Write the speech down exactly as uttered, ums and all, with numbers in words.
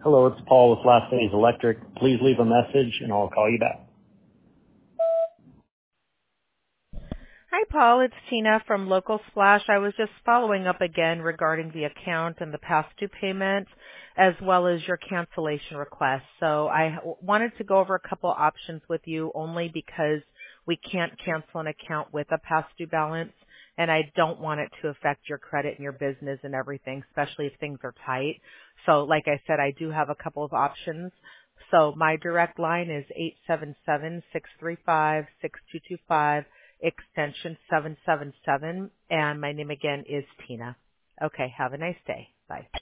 Hello, it's Paul with Last Days Electric. Please leave a message and I'll call you back. Hi, Paul. It's Tina from Local Splash. I was just following up again regarding the account and the past due payment, as well as your cancellation request. So I wanted to go over a couple options with you only because we can't cancel an account with a past due balance, and I don't want it to affect your credit and your business and everything, especially if things are tight. So like I said, I do have a couple of options. So my direct line is eight seven seven, six three five, six two two five. Extension seven seven seven, and my name again is Tina. Okay, have a nice day. Bye.